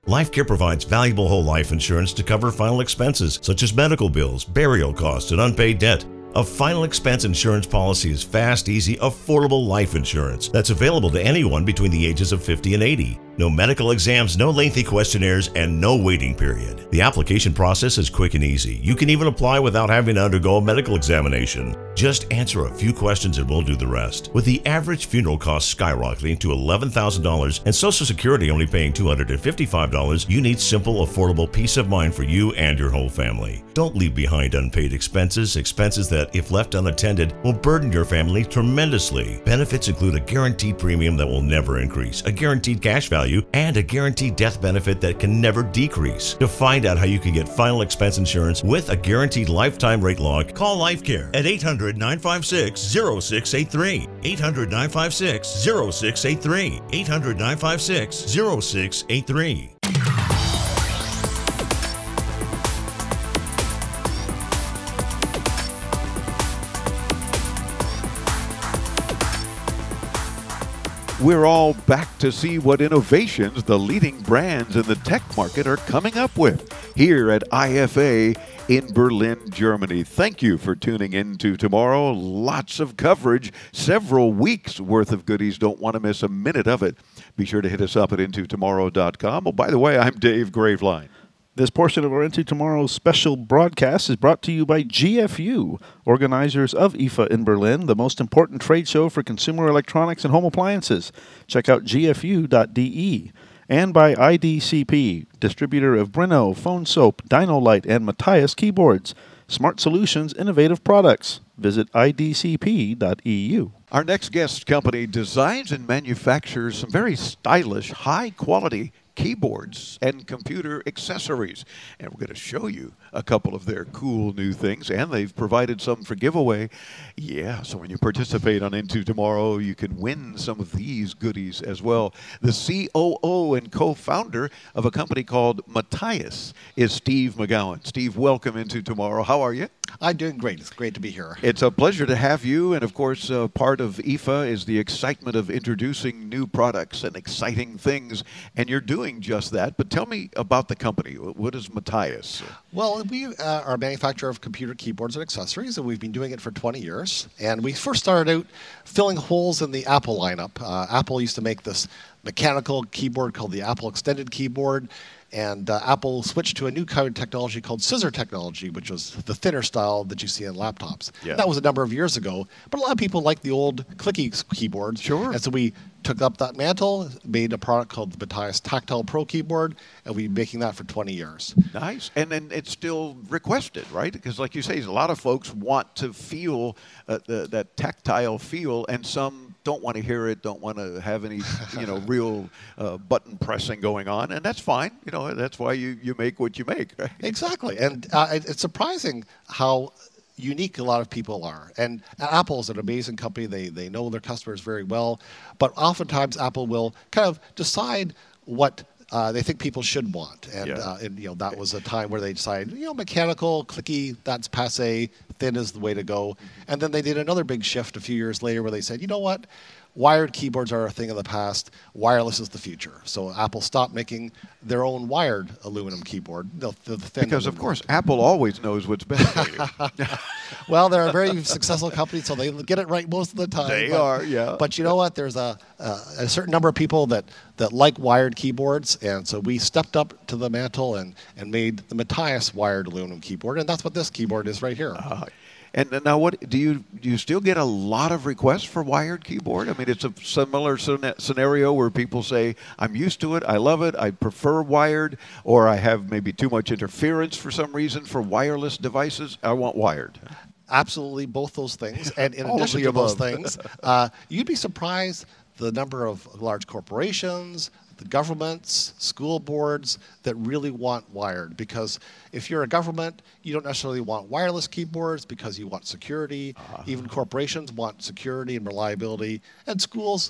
LifeCare provides valuable whole life insurance to cover final expenses such as medical bills, burial costs, and unpaid debt. A final expense insurance policy is fast, easy, affordable life insurance that's available to anyone between the ages of 50 and 80. No medical exams, no lengthy questionnaires, and no waiting period. The application process is quick and easy. You can even apply without having to undergo a medical examination. Just answer a few questions and we'll do the rest. With the average funeral cost skyrocketing to $11,000 and Social Security only paying $255, you need simple, affordable peace of mind for you and your whole family. Don't leave behind unpaid expenses that, if left unattended, will burden your family tremendously. Benefits include a guaranteed premium that will never increase, a guaranteed cash value, and a guaranteed death benefit that can never decrease. To find out how you can get final expense insurance with a guaranteed lifetime rate lock, call LifeCare at 800-956-0683. 800-956-0683. 800-956-0683. We're all back to see what innovations the leading brands in the tech market are coming up with here at IFA in Berlin, Germany. Thank you for tuning in to tomorrow. Lots of coverage, several weeks worth of goodies. Don't want to miss a minute of it. Be sure to hit us up at intotomorrow.com. Oh, by the way, I'm Dave Graveline. This portion of our Into Tomorrow's special broadcast is brought to you by GFU, organizers of IFA in Berlin, the most important trade show for consumer electronics and home appliances. Check out gfu.de. And by IDCP, distributor of Brino, Phone Soap, Dynolite, and Matthias keyboards. Smart solutions, innovative products. Visit idcp.eu. Our next guest company designs and manufactures some very stylish, high-quality keyboards and computer accessories. And we're going to show you a couple of their cool new things, and they've provided some for giveaway. Yeah, so when you participate on Into Tomorrow, you can win some of these goodies as well. The COO and co-founder of a company called Matthias is Steve McGowan. Steve, welcome Into Tomorrow. How are you? I'm doing great. It's great to be here. It's a pleasure to have you. And, of course, part of IFA is the excitement of introducing new products and exciting things. And you're doing just that. But tell me about the company. What is Matthias? Well, we are a manufacturer of computer keyboards and accessories, and we've been doing it for 20 years. And we first started out filling holes in the Apple lineup. Apple used to make this mechanical keyboard called the Apple Extended Keyboard. And Apple switched to a new kind of technology called scissor technology, which was the thinner style that you see in laptops. Yeah. That was a number of years ago. But a lot of people like the old clicky keyboards. Sure. And so we took up that mantle, made a product called the Matthias Tactile Pro Keyboard, and we've been making that for 20 years. Nice. And then it's still requested, right? Because like you say, a lot of folks want to feel that tactile feel, and some don't want to hear it, don't want to have any, real button pressing going on, and that's fine. That's why you make what you make, right? Exactly. And it's surprising how unique a lot of people are. And Apple is an amazing company. They know their customers very well. But oftentimes Apple will kind of decide what they think people should want. And, that was a time where they decided, mechanical, clicky, that's passé, thin is the way to go. And then they did another big shift a few years later where they said, you know what? Wired keyboards are a thing of the past. Wireless is the future. So Apple stopped making their own wired aluminum keyboard. The thin because, of course, Apple always knows what's best for you. Well, they're a very successful company, so they get it right most of the time. They are, yeah. But you know what? There's a certain number of people that like wired keyboards, and so we stepped up to the mantle and made the Matthias wired aluminum keyboard, and that's what this keyboard is right here. And now, what do you still get a lot of requests for wired keyboard? I mean, it's a similar scenario where people say, I'm used to it, I love it, I prefer wired, or I have maybe too much interference for some reason for wireless devices. I want wired. Absolutely, both those things. And in addition to those things, you'd be surprised the number of large corporations, the governments, school boards that really want wired. Because if you're a government, you don't necessarily want wireless keyboards because you want security. Even corporations want security and reliability. And schools,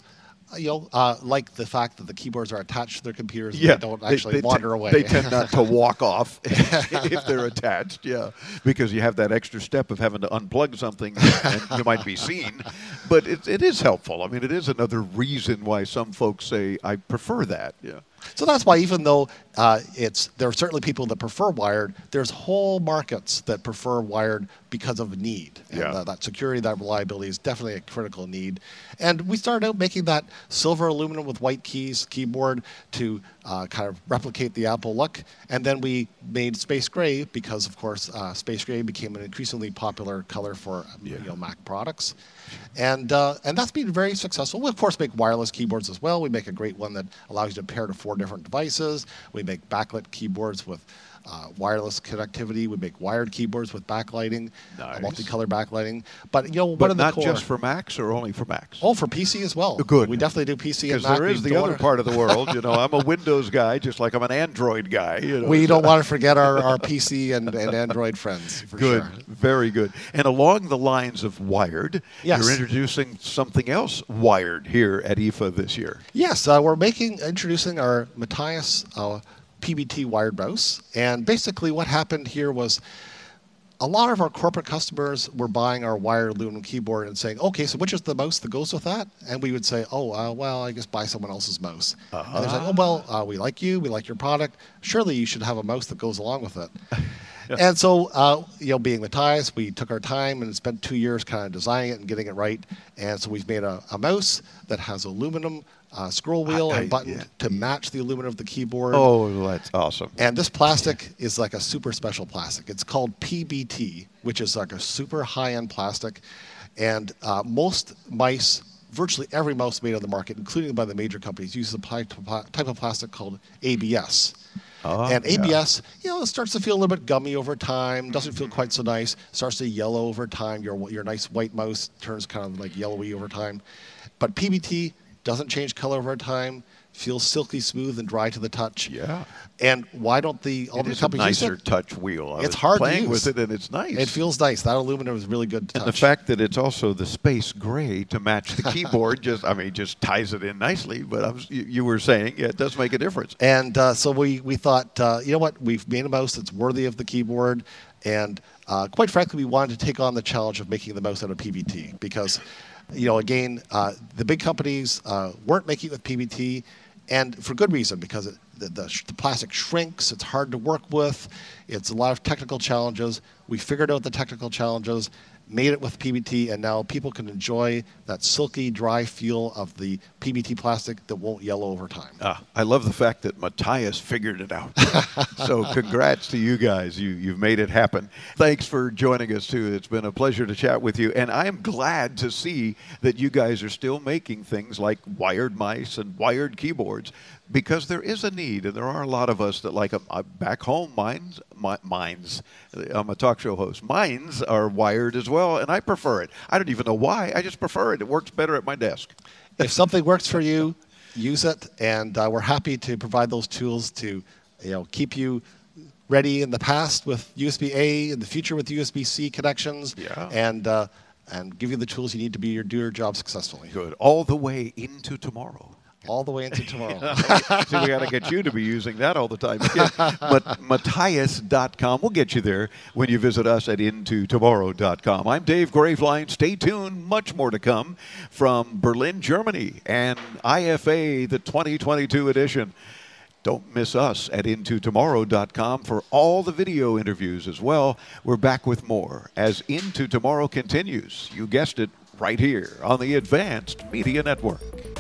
like the fact that the keyboards are attached to their computers and they don't actually wander away. They tend not to walk off if they're attached, because you have that extra step of having to unplug something and you might be seen. But it is helpful. I mean, it is another reason why some folks say, I prefer that. Yeah. So that's why, even though there are certainly people that prefer wired, there's whole markets that prefer wired because of need. And that security, that reliability is definitely a critical need. And we started out making that silver aluminum with white keys keyboard to kind of replicate the Apple look. And then we made space gray because, of course, space gray became an increasingly popular color for Mac products. And that's been very successful. We, of course, make wireless keyboards as well. We make a great one that allows you to pair to 4 different devices. We make backlit keyboards with wireless connectivity. We make wired keyboards with backlighting, multicolor backlighting. But but not just for Macs, or only for Macs? Oh, for PC as well. Good. We definitely do PC and Mac. Because there is the other part of the world. I'm a Windows guy, just like I'm an Android guy. We don't want to forget our PC and Android friends. For good, sure. Very good. And along the lines of wired, yes, you're introducing something else wired here at IFA this year. Yes, we're introducing our Matias PBT wired mouse. And basically what happened here was a lot of our corporate customers were buying our wired aluminum keyboard and saying, okay, so which is the mouse that goes with that? And we would say, well, I guess buy someone else's mouse. And they're like, we like you, we like your product. Surely you should have a mouse that goes along with it. And so, being Matias, we took our time and spent 2 years kind of designing it and getting it right. And so we've made a mouse that has aluminum scroll wheel and button to match the aluminum of the keyboard. Oh, that's awesome. And this plastic is like a super special plastic. It's called PBT, which is like a super high-end plastic. And most mice, virtually every mouse made on the market, including by the major companies, uses a type of plastic called ABS. And ABS, it starts to feel a little bit gummy over time, doesn't feel quite so nice, starts to yellow over time. Your nice white mouse turns kind of like yellowy over time. But PBT doesn't change color over time, feels silky smooth and dry to the touch. Yeah. And why don't all the companies use it? It's a nicer touch wheel. It's hard to use. Playing with it, and it's nice. It feels nice. That aluminum is really good to touch. And the fact that it's also the space gray to match the keyboard just ties it in nicely. But you were saying it does make a difference. And so we thought, what? We've made a mouse that's worthy of the keyboard. And quite frankly, we wanted to take on the challenge of making the mouse out of PBT because, again, the big companies weren't making it with PBT, and for good reason, because the plastic shrinks, it's hard to work with, it's a lot of technical challenges. We figured out the technical challenges, made it with PBT, and now people can enjoy that silky, dry feel of the PBT plastic that won't yellow over time. I love the fact that Matias figured it out. So congrats to you guys. You've made it happen. Thanks for joining us, too. It's been a pleasure to chat with you. And I am glad to see that you guys are still making things like wired mice and wired keyboards, because there is a need, and there are a lot of us that like them. Back home, mines, I'm a talk show host. Mines are wired as well, and I prefer it. I don't even know why. I just prefer it. It works better at my desk. If something works for you, use it, and we're happy to provide those tools to keep you ready in the past with USB-A, in the future with USB-C connections, and give you the tools you need to do your job successfully. Good. All the way into tomorrow. All the way into tomorrow. So we got to get you to be using that all the time. Matias.com. We'll get you there when you visit us at intotomorrow.com. I'm Dave Graveline. Stay tuned. Much more to come from Berlin, Germany, and IFA, the 2022 edition. Don't miss us at intotomorrow.com for all the video interviews as well. We're back with more as Into Tomorrow continues. You guessed it, right here on the Advanced Media Network.